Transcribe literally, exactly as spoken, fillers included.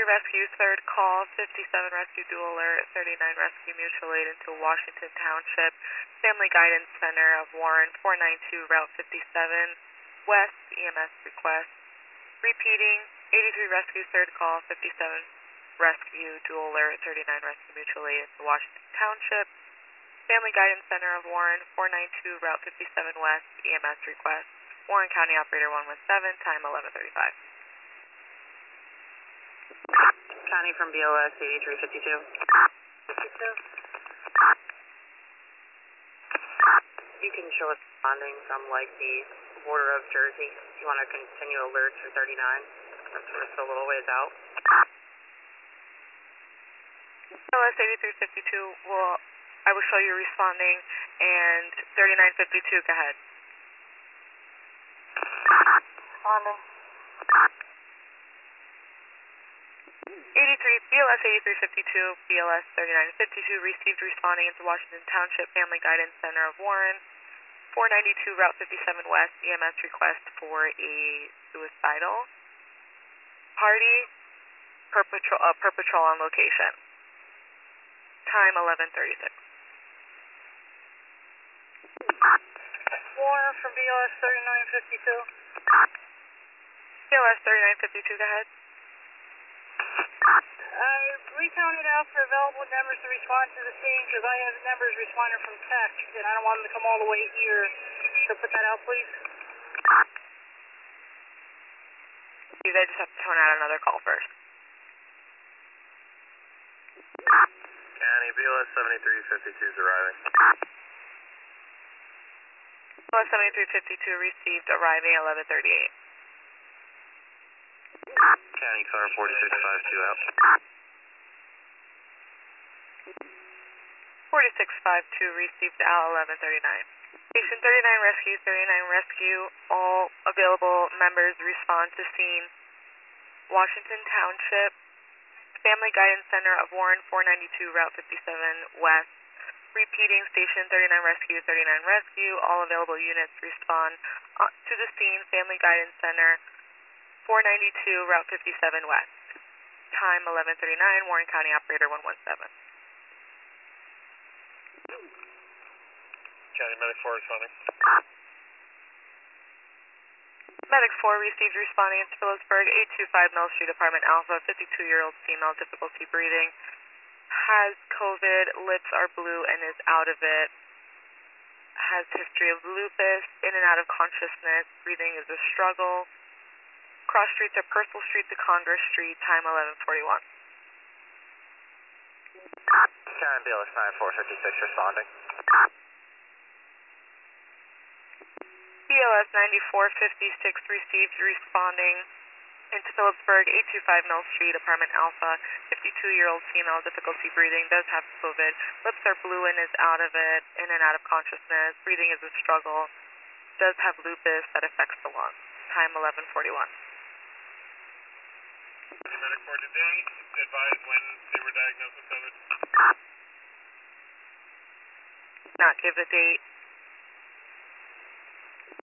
Rescue, third call, fifty-seven Rescue Dual Alert, thirty-nine Rescue Mutual Aid into Washington Township, Family Guidance Center of Warren, four nine two Route fifty-seven, West, E M S request. Repeating, eighty-three Rescue, third call, fifty-seven Rescue Dual Alert, thirty-nine Rescue Mutual Aid into Washington Township, Family Guidance Center of Warren, four nine two Route fifty-seven West, E M S request. Warren County Operator one one seven, time eleven thirty-five. County from B O S eighty-three fifty-two. You can show us responding from like the border of Jersey. If you want to continue alerts for thirty-nine, that's we're still a little ways out. B O S eighty-three fifty-two will, I will show you responding, and thirty-nine fifty-two, go ahead. Responding. eighty-three, B L S eighty-three fifty-two, B L S thirty-nine fifty-two, received responding into Washington Township Family Guidance Center of Warren, four ninety-two Route fifty-seven West, E M S request for a suicidal party per patrol, uh, per patrol on location. Time eleven thirty-six. Warren from B L S thirty-nine fifty-two. B L S thirty-nine fifty-two, go ahead. I recounted out for available numbers to respond to the scene because I have numbers responding from text and I don't want them to come all the way here. So put that out, please. You guys just have to tone out another call first. County, B L S seventy-three fifty-two is arriving. B L S seventy-three fifty-two received arriving eleven thirty-eight. County, car forty-six fifty-two out. forty-six fifty-two received out eleven thirty-nine. Station thirty-nine Rescue, thirty-nine Rescue, all available members respond to scene. Washington Township, Family Guidance Center of Warren, four ninety-two Route fifty-seven West. Repeating, Station thirty-nine Rescue, thirty-nine Rescue, all available units respond uh, to the scene, Family Guidance Center, four ninety-two Route fifty-seven West. Time eleven thirty-nine, Warren County Operator one one seven. County Medic four responding. Medic four received responding into Phillipsburg, eight two five Mill Street, Apartment Alpha, fifty-two-year-old female, difficulty breathing, has COVID, lips are blue and is out of it, has history of lupus, in and out of consciousness, breathing is a struggle. Cross streets are Purcell Street to Congress Street, time eleven forty-one. County B L S ninety-four fifty-six responding. B L S ninety-four fifty-six received responding into Phillipsburg, eight two five Mill Street, Apartment Alpha, fifty-two-year-old female, difficulty breathing, does have COVID, lips are blue and is out of it, in and out of consciousness, breathing is a struggle, does have lupus that affects the lungs. Time eleven forty-one. Medic four, did they advise when they were diagnosed with COVID? Not give a date.